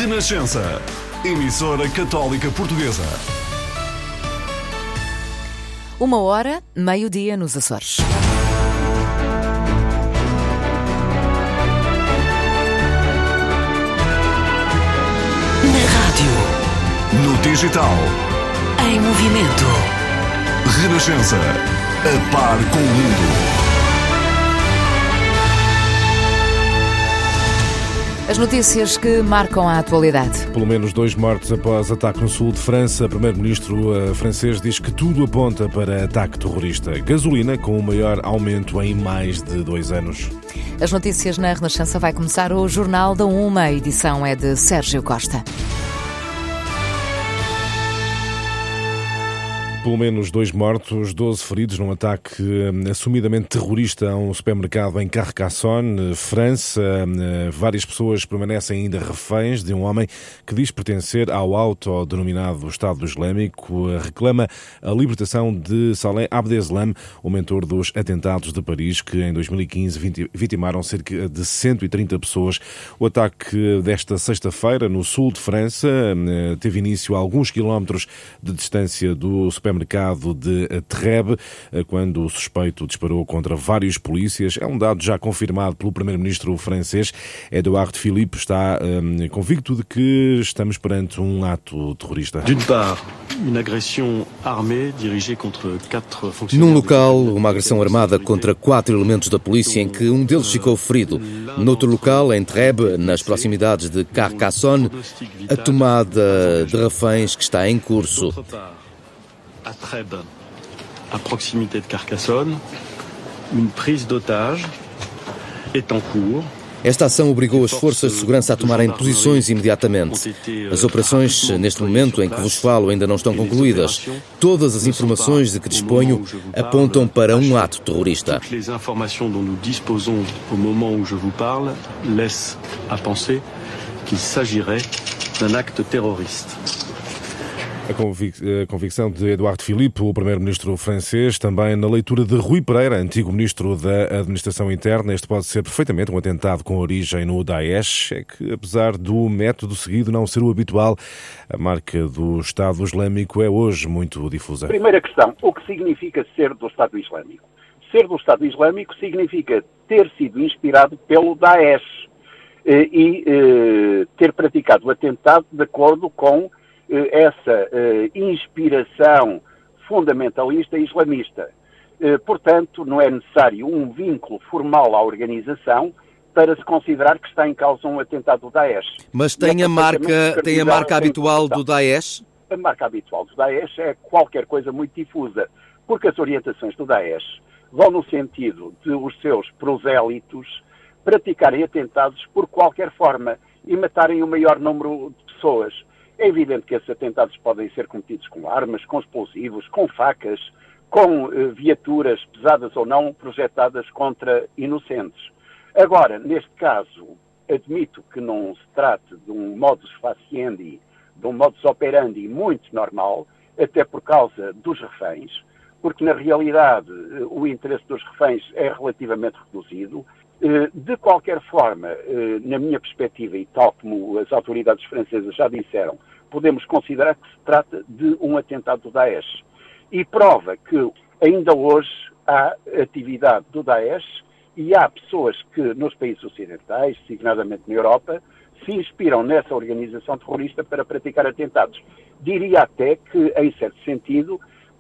Renascença, emissora católica portuguesa. 1h, meio-dia nos Açores. Na rádio, No digital, em movimento. Renascença, a par com o mundo. As notícias que marcam a atualidade. Pelo menos 2 mortos após ataque no sul de França. O primeiro-ministro francês diz que tudo aponta para ataque terrorista. Gasolina com o maior aumento em mais de 2 anos. As notícias na Renascença vai começar o Jornal da 1. A edição é de Sérgio Costa. Pelo menos 2 mortos, 12 feridos num ataque assumidamente terrorista a um supermercado em Carcassonne, França. Várias pessoas permanecem ainda reféns de um homem que diz pertencer ao autodenominado Estado Islâmico. Reclama a libertação de Saleh Abdeslam, o mentor dos atentados de Paris, que em 2015 vitimaram cerca de 130 pessoas. O ataque desta sexta-feira, no sul de França, teve início a alguns quilómetros de distância do supermercado de Trèbes, quando o suspeito disparou contra vários polícias. É um dado já confirmado pelo primeiro-ministro francês. Édouard Philippe está convicto de que estamos perante um ato terrorista. Num local, uma agressão armada contra 4 elementos da polícia, em que um deles ficou ferido. Noutro local, em Trèbes, nas proximidades de Carcassonne, a tomada de reféns que está em curso. À Trèbes, à proximité de Carcassonne, une prise d'otage est en cours. Esta ação obrigou as forças de segurança a tomarem posições imediatamente. As operações, neste momento em que vos falo, ainda não estão concluídas. Todas as informações de que disponho apontam para um ato terrorista. Toutes les informations dont nous disposons au moment où je vous parle laissent à penser qu'il s'agirait d'un acte terroriste. A convicção de Édouard Philippe, o primeiro-ministro francês, também na leitura de Rui Pereira, antigo ministro da Administração Interna. Este pode ser perfeitamente um atentado com origem no Daesh. É que, apesar do método seguido não ser o habitual, a marca do Estado Islâmico é hoje muito difusa. Primeira questão, o que significa ser do Estado Islâmico? Ser do Estado Islâmico significa ter sido inspirado pelo Daesh e ter praticado o atentado de acordo com essa inspiração fundamentalista islamista. Portanto, não é necessário um vínculo formal à organização para se considerar que está em causa um atentado do Daesh. Mas tem a marca habitual do Daesh? A marca habitual do Daesh é qualquer coisa muito difusa, porque as orientações do Daesh vão no sentido de os seus prosélitos praticarem atentados por qualquer forma e matarem o maior número de pessoas. É evidente que esses atentados podem ser cometidos com armas, com explosivos, com facas, com viaturas pesadas ou não projetadas contra inocentes. Agora, neste caso, admito que não se trate de um modus faciendi, de um modus operandi muito normal, até por causa dos reféns, porque na realidade o interesse dos reféns é relativamente reduzido. De qualquer forma, na minha perspectiva, e tal como as autoridades francesas já disseram, podemos considerar que se trata de um atentado do Daesh. E prova que ainda hoje há atividade do Daesh e há pessoas que nos países ocidentais, designadamente na Europa, se inspiram nessa organização terrorista para praticar atentados. Diria até que, em certo sentido,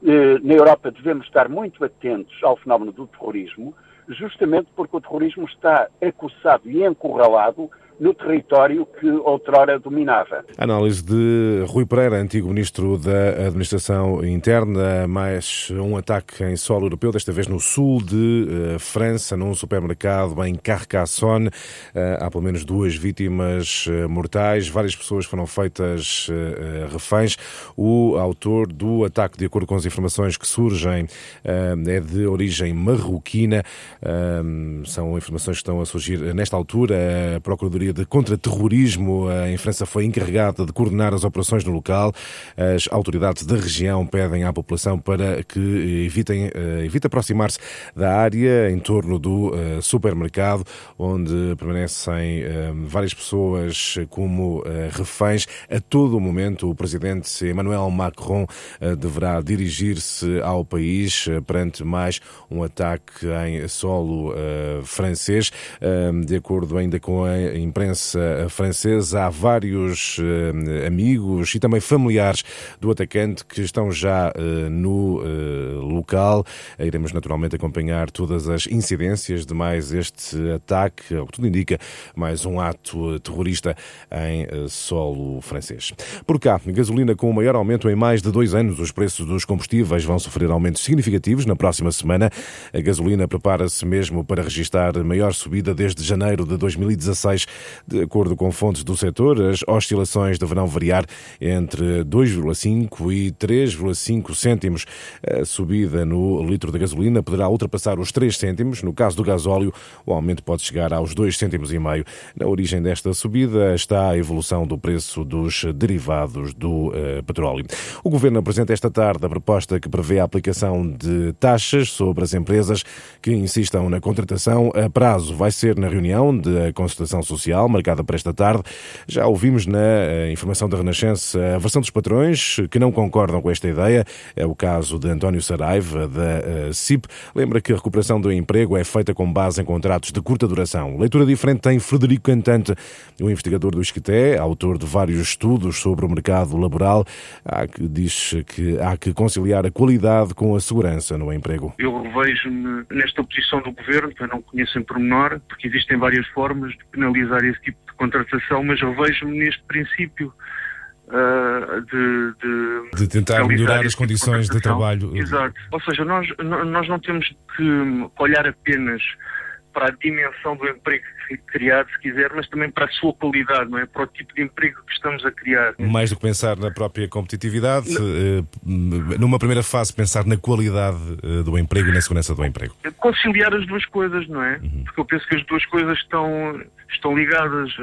na Europa devemos estar muito atentos ao fenómeno do terrorismo, justamente porque o terrorismo está acossado e encurralado no território que outrora dominava. Análise de Rui Pereira, antigo ministro da Administração Interna. Mais um ataque em solo europeu, desta vez no sul de França, num supermercado em Carcassonne. Há pelo menos 2 vítimas mortais, várias pessoas foram feitas reféns. O autor do ataque, de acordo com as informações que surgem, é de origem marroquina. São informações que estão a surgir nesta altura. A Procuradoria Delegacia de Contra-Terrorismo em França foi encarregada de coordenar as operações no local. As autoridades da região pedem à população para que evite aproximar-se da área em torno do supermercado, onde permanecem várias pessoas como reféns. A todo momento, o presidente Emmanuel Macron deverá dirigir-se ao país perante mais um ataque em solo francês. De acordo ainda com a imprensa francesa, há vários amigos e também familiares do atacante que estão já no local. Iremos naturalmente acompanhar todas as incidências de mais este ataque, o que tudo indica, mais um ato terrorista em solo francês. Por cá, gasolina com o maior aumento em mais de 2 anos. Os preços dos combustíveis vão sofrer aumentos significativos na próxima semana. A gasolina prepara-se mesmo para registrar a maior subida desde janeiro de 2016. De acordo com fontes do setor, as oscilações deverão variar entre 2,5 e 3,5 cêntimos. A subida no litro de gasolina poderá ultrapassar os 3 cêntimos. No caso do gasóleo, o aumento pode chegar aos 2,5 cêntimos. Na origem desta subida está a evolução do preço dos derivados do petróleo. O Governo apresenta esta tarde a proposta que prevê a aplicação de taxas sobre as empresas que insistam na contratação a prazo. Vai ser na reunião da Concertação Social, marcada para esta tarde. Já ouvimos na informação da Renascença a versão dos patrões que não concordam com esta ideia. É o caso de António Saraiva, da CIP. Lembra que a recuperação do emprego é feita com base em contratos de curta duração. Leitura diferente tem Frederico Cantante, o investigador do ISCTE, autor de vários estudos sobre o mercado laboral, que diz que há que conciliar a qualidade com a segurança no emprego. Eu vejo-me nesta posição do Governo, que eu não conheço em pormenor, porque existem várias formas de penalizar esse tipo de contratação, mas eu vejo-me neste princípio de tentar melhorar as condições de trabalho. Exato. Ou seja, nós não temos que olhar apenas para a dimensão do emprego criado, se quiser, mas também para a sua qualidade, não é? Para o tipo de emprego que estamos a criar. Mais do que pensar na própria competitividade, numa primeira fase pensar na qualidade do emprego e na segurança do emprego. Conciliar as duas coisas, não é? Porque eu penso que as duas coisas estão ligadas.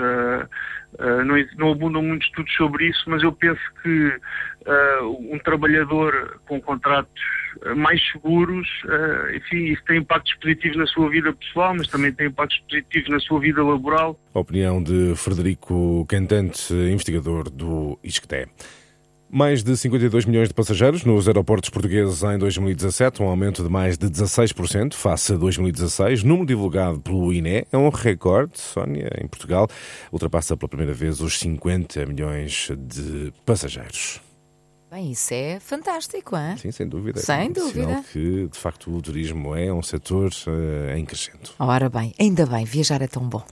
Não abundam muitos estudos sobre isso, mas eu penso que um trabalhador com contratos mais seguros, enfim, isso tem impactos positivos na sua vida pessoal, mas também tem impactos positivos na sua vida laboral. A opinião de Frederico Cantante, investigador do ISCTE. Mais de 52 milhões de passageiros nos aeroportos portugueses em 2017, um aumento de mais de 16% face a 2016. Número divulgado pelo INE é um recorde, Sónia, em Portugal. Ultrapassa pela primeira vez os 50 milhões de passageiros. Bem, isso é fantástico, hein? Sim, sem dúvida. Sem dúvida. Sinal que, de facto, o turismo é um setor em crescendo. Ora bem, ainda bem, viajar é tão bom.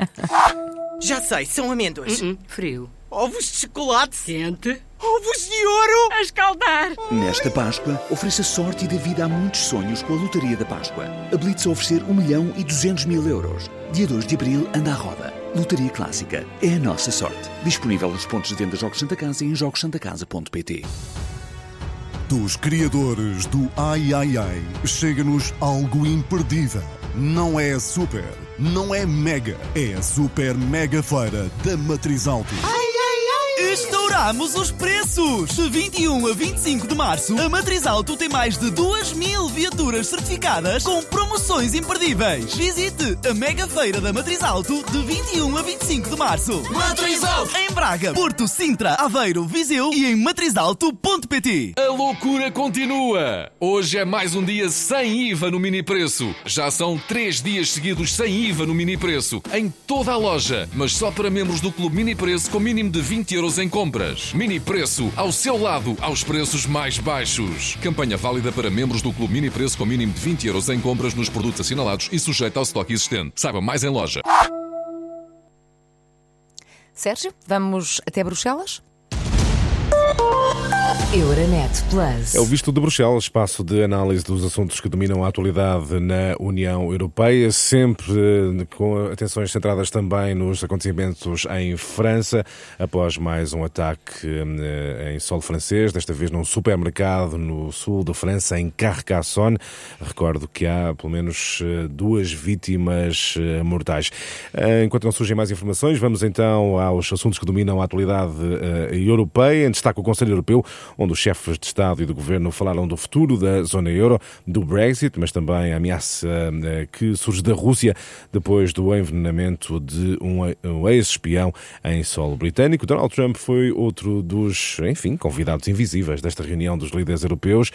Já sei, são amêndoas. Frio. Ovos de chocolate. Quente. Ovos de ouro. A escaldar. Nesta Páscoa, ofereça sorte e dê vida a muitos sonhos com a Lotaria da Páscoa. Habilite-se a oferecer 1.200.000 euros. Dia 2 de Abril, anda à roda. Lotaria Clássica. É a nossa sorte. Disponível nos pontos de venda Jogos Santa Casa e em jogosantacasa.pt. Dos criadores do Ai Ai Ai, chega-nos algo imperdível. Não é super, não é mega, é a super mega feira da Matriz Auto. Estouramos os preços! De 21 a 25 de março, a Matriz Auto tem mais de 2.000 viaturas certificadas com promoções imperdíveis. Visite a Mega Feira da Matriz Auto de 21 a 25 de março. Matriz Auto! Em Braga, Porto, Sintra, Aveiro, Viseu e em matrizauto.pt. A loucura continua! Hoje é mais um dia sem IVA no mini preço. Já são 3 dias seguidos sem IVA no mini preço, em toda a loja, mas só para membros do Clube Mini Preço com mínimo de 20 euros em compras. Mini Preço, ao seu lado, aos preços mais baixos. Campanha válida para membros do Clube Mini Preço com mínimo de 20 euros em compras nos produtos assinalados e sujeito ao estoque existente. Saiba mais em loja. Sérgio, vamos até Bruxelas? Euronet Plus. É o Visto de Bruxelas, espaço de análise dos assuntos que dominam a atualidade na União Europeia, sempre com atenções centradas também nos acontecimentos em França, após mais um ataque em solo francês, desta vez num supermercado no sul da França, em Carcassonne. Recordo que há pelo menos 2 vítimas mortais. Enquanto não surgem mais informações, vamos então aos assuntos que dominam a atualidade europeia. Em destaque o Conselho Europeu, onde os chefes de Estado e de Governo falaram do futuro da zona euro, do Brexit, mas também a ameaça que surge da Rússia depois do envenenamento de um ex-espião em solo britânico. Donald Trump foi outro dos, convidados invisíveis desta reunião dos líderes europeus.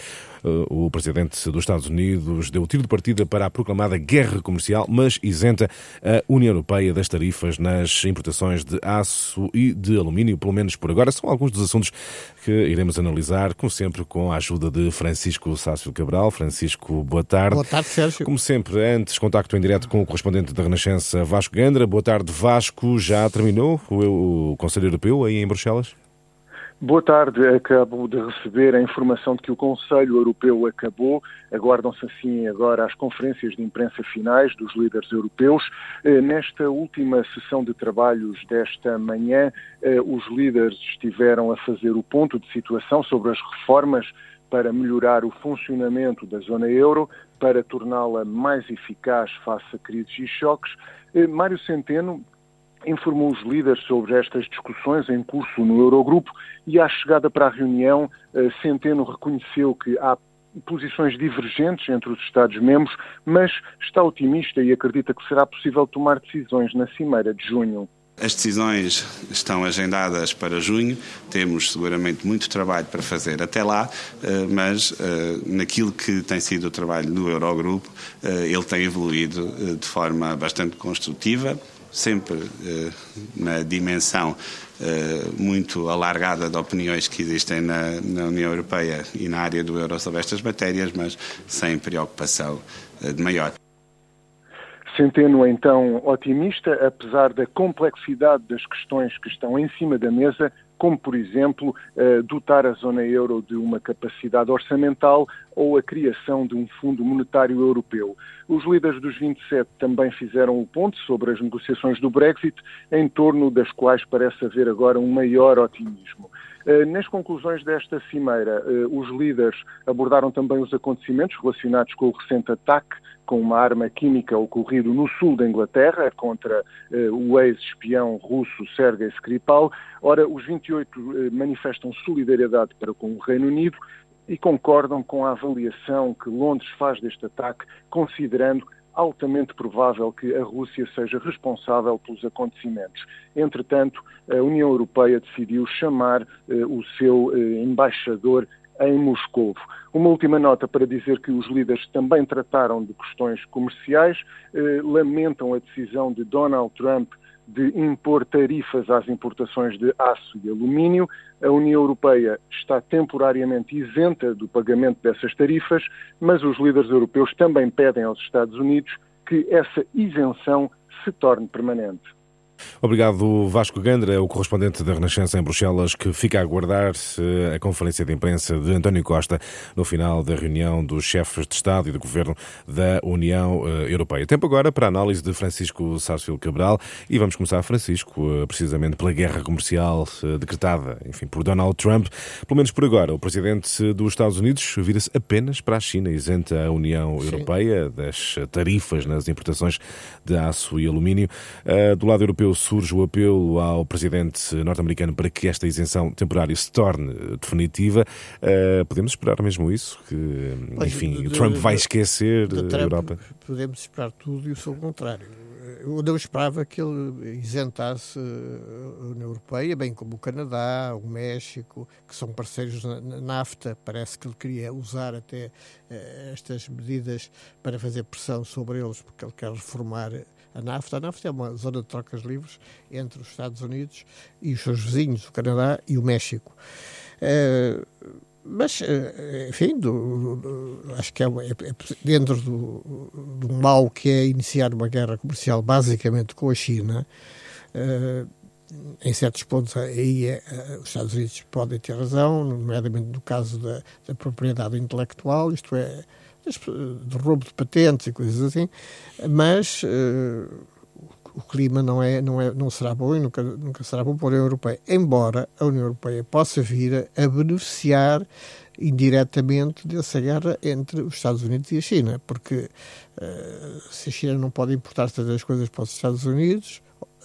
O presidente dos Estados Unidos deu o tiro de partida para a proclamada guerra comercial, mas isenta a União Europeia das tarifas nas importações de aço e de alumínio, pelo menos por agora. São alguns dos assuntos que iremos analisar, como sempre, com a ajuda de Francisco Sácio Cabral. Francisco, boa tarde. Boa tarde, Sérgio. Como sempre, antes, contacto em direto com o correspondente da Renascença, Vasco Gandra. Boa tarde, Vasco. Já terminou o Conselho Europeu aí em Bruxelas? Boa tarde. Acabo de receber a informação de que o Conselho Europeu acabou. Aguardam-se assim agora as conferências de imprensa finais dos líderes europeus. Nesta última sessão de trabalhos desta manhã, os líderes estiveram a fazer o ponto de situação sobre as reformas para melhorar o funcionamento da zona euro, para torná-la mais eficaz face a crises e choques. Mário Centeno informou os líderes sobre estas discussões em curso no Eurogrupo e, à chegada para a reunião, Centeno reconheceu que há posições divergentes entre os Estados-membros, mas está otimista e acredita que será possível tomar decisões na Cimeira de junho. As decisões estão agendadas para junho, temos seguramente muito trabalho para fazer até lá, mas naquilo que tem sido o trabalho do Eurogrupo, ele tem evoluído de forma bastante construtiva, sempre na dimensão muito alargada de opiniões que existem na União Europeia e na área do euro sobre estas matérias, mas sem preocupação de maior. Centeno, então, otimista, apesar da complexidade das questões que estão em cima da mesa, como, por exemplo, dotar a zona euro de uma capacidade orçamental ou a criação de um Fundo Monetário Europeu. Os líderes dos 27 também fizeram o ponto sobre as negociações do Brexit, em torno das quais parece haver agora um maior otimismo. Nas conclusões desta cimeira, os líderes abordaram também os acontecimentos relacionados com o recente ataque com uma arma química ocorrido no sul da Inglaterra contra o ex-espião russo Sergei Skripal. Ora, os 28 manifestam solidariedade para com o Reino Unido e concordam com a avaliação que Londres faz deste ataque, considerando altamente provável que a Rússia seja responsável pelos acontecimentos. Entretanto, a União Europeia decidiu chamar o seu embaixador em Moscovo. Uma última nota para dizer que os líderes também trataram de questões comerciais, lamentam a decisão de Donald Trump de impor tarifas às importações de aço e alumínio. A União Europeia está temporariamente isenta do pagamento dessas tarifas, mas os líderes europeus também pedem aos Estados Unidos que essa isenção se torne permanente. Obrigado, Vasco Gandra, o correspondente da Renascença em Bruxelas, que fica a aguardar a conferência de imprensa de António Costa no final da reunião dos chefes de Estado e de Governo da União Europeia. Tempo agora para a análise de Francisco Sácio Cabral e vamos começar, Francisco, precisamente pela guerra comercial decretada, por Donald Trump. Pelo menos por agora, o presidente dos Estados Unidos vira-se apenas para a China, isenta a União Europeia das tarifas nas importações de aço e alumínio. Do lado europeu, surge o apelo ao presidente norte-americano para que esta isenção temporária se torne definitiva. Podemos esperar mesmo isso? Que, o Trump vai esquecer a Europa? Podemos esperar tudo e o seu contrário. Eu não esperava que ele isentasse a União Europeia, bem como o Canadá, o México, que são parceiros na NAFTA. Parece que ele queria usar até estas medidas para fazer pressão sobre eles, porque ele quer reformar a NAFTA. A NAFTA é uma zona de trocas livres entre os Estados Unidos e os seus vizinhos, o Canadá e o México. Mas, acho que é dentro do mal que é iniciar uma guerra comercial basicamente com a China, em certos pontos aí os Estados Unidos podem ter razão, nomeadamente no caso da propriedade intelectual, isto é, de roubo de patentes e coisas assim, mas o clima não será bom e nunca será bom para a União Europeia, embora a União Europeia possa vir a beneficiar indiretamente dessa guerra entre os Estados Unidos e a China, porque se a China não pode importar tantas coisas para os Estados Unidos,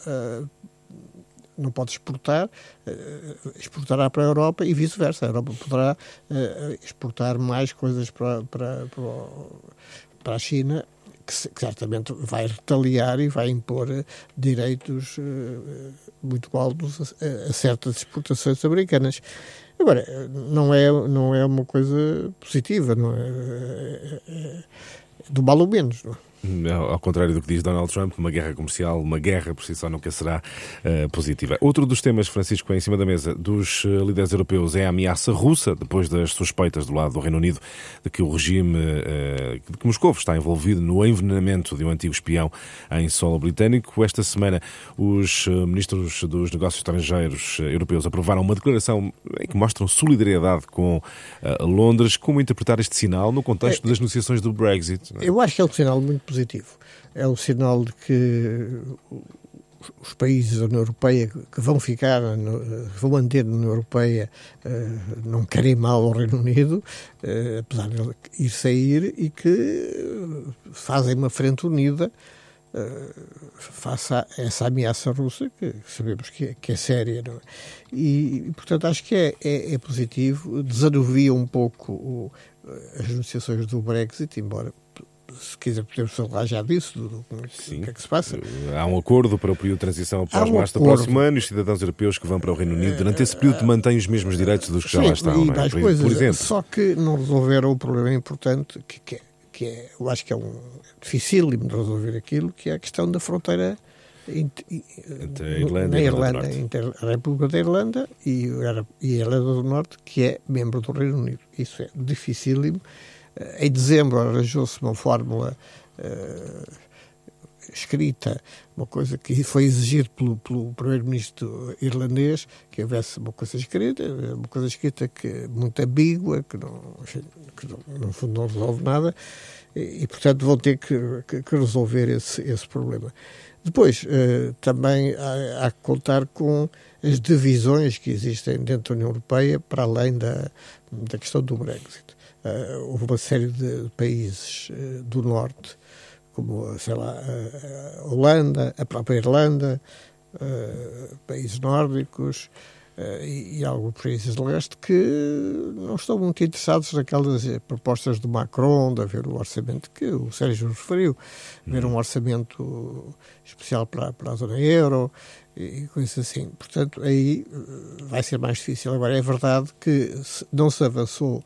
não pode exportará para a Europa e vice-versa. A Europa poderá exportar mais coisas para a China, que certamente vai retaliar e vai impor direitos muito altos a certas exportações americanas. Agora, não é uma coisa positiva, não é do mal ou menos, não é? Ao contrário do que diz Donald Trump, uma guerra comercial, uma guerra por si só nunca será positiva. Outro dos temas, Francisco, em cima da mesa dos líderes europeus é a ameaça russa, depois das suspeitas do lado do Reino Unido de que o regime, de que Moscou está envolvido no envenenamento de um antigo espião em solo britânico. Esta semana, os ministros dos negócios estrangeiros europeus aprovaram uma declaração em que mostram solidariedade com Londres. Como interpretar este sinal no contexto das negociações do Brexit? Eu acho que é um sinal muito positivo. É um sinal de que os países da União Europeia que vão vão manter na União Europeia, não querem mal ao Reino Unido, apesar de ele ir sair, e que fazem uma frente unida face a essa ameaça russa, que sabemos que é séria, não é? E, portanto, acho que é positivo, desanuvia um pouco as negociações do Brexit, embora, se quiser, podemos falar já disso, do que é que se passa. Há um acordo para o período de transição após março do próximo ano, e os cidadãos europeus que vão para o Reino Unido durante esse período mantêm os mesmos direitos dos que já lá estão. E mais coisas, por exemplo. Só que não resolveram o problema importante, que eu acho que é dificílimo de resolver aquilo, que é a questão da fronteira entre a Irlanda entre a República da Irlanda e a Irlanda do Norte, que é membro do Reino Unido. Isso é dificílimo. Em dezembro arranjou-se uma fórmula escrita, uma coisa que foi exigido pelo primeiro-ministro irlandês, que houvesse uma coisa escrita que muito ambígua, que no fundo não resolve nada, e portanto vão ter que resolver esse problema. Depois, também há que contar com as divisões que existem dentro da União Europeia, para além da questão do Brexit. Houve uma série de países do Norte, como, sei lá, a Holanda, a própria Irlanda, países nórdicos e alguns países do leste, que não estão muito interessados naquelas propostas do Macron, de haver o orçamento que o Sérgio referiu, haver um orçamento especial para a zona euro e coisas assim. Portanto, aí vai ser mais difícil. Agora, é verdade que não se avançou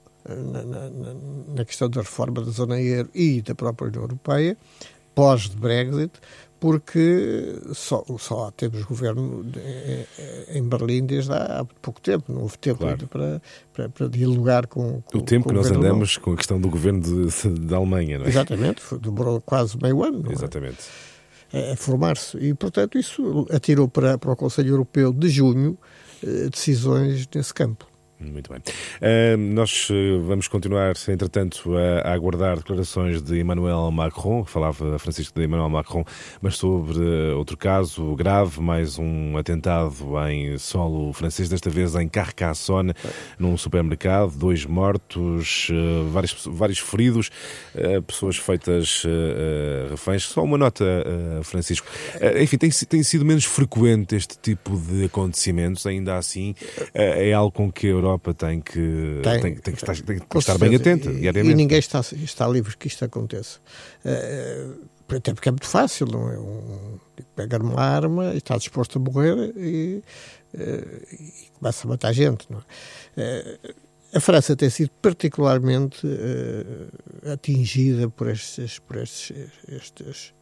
na questão da reforma da zona euro e da própria União Europeia, pós-Brexit, porque só temos governo em Berlim desde há pouco tempo, não houve tempo ainda para dialogar com o tempo com que nós andamos com a questão do governo da Alemanha, não é? Exatamente, demorou quase meio ano. Exatamente. A formar-se, e portanto isso atirou para o Conselho Europeu de junho decisões nesse campo. Muito bem. Nós vamos continuar, entretanto, a aguardar declarações de Emmanuel Macron, falava Francisco de Emmanuel Macron, mas sobre outro caso grave, mais um atentado em solo francês, desta vez em Carcassonne, num supermercado, 2 mortos, vários feridos, pessoas feitas reféns. Só uma nota, Francisco. Enfim, tem sido menos frequente este tipo de acontecimentos, ainda assim é algo com que a Europa tem que estar bem atenta diariamente. E ninguém está livre que isto aconteça. Até porque é muito fácil, não é? Pegar uma arma e está disposto a morrer e começa a matar gente, não é? A França tem sido particularmente atingida por estes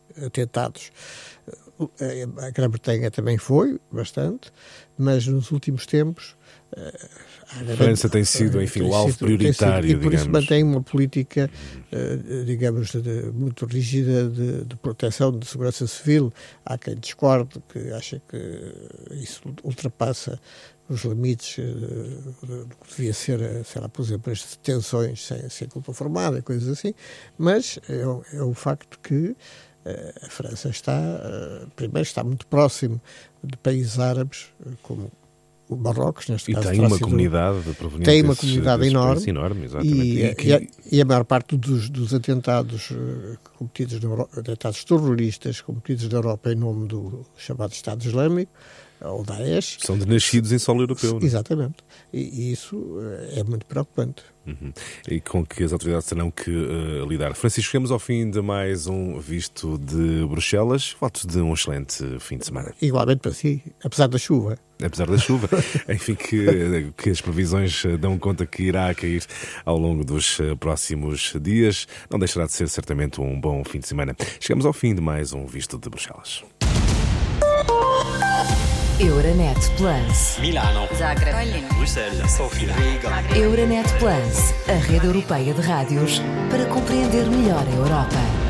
atentados. A Grã-Bretanha também foi, bastante, mas nos últimos tempos a França tem sido, enfim, o alvo prioritário, e por isso mantém uma política, digamos, muito rígida de proteção, de segurança civil. Há quem discorde, que acha que isso ultrapassa os limites do que devia ser, sei lá, por exemplo, as detenções sem culpa formada, coisas assim, mas é um facto que a França primeiro está muito próximo de países árabes, como o Marrocos, neste caso. E tem uma comunidade proveniente tem uma comunidade enorme exatamente. E a maior parte dos atentados cometidos atentados terroristas cometidos na Europa em nome do chamado Estado Islâmico, ou Daesh, são de nascidos em solo europeu. Exatamente. E isso é muito preocupante. E com que as autoridades terão que lidar. Francisco, chegamos ao fim de mais um Visto de Bruxelas. Votos de um excelente fim de semana. Igualmente para si, apesar da chuva. Apesar da chuva. Enfim, que as previsões dão conta que irá cair ao longo dos próximos dias. Não deixará de ser certamente um bom fim de semana. Chegamos ao fim de mais um Visto de Bruxelas. Euronet Plus. Milano. Zagreb. Bruxelas. Sofia. Riga. Euronet Plus, a rede europeia de rádios para compreender melhor a Europa.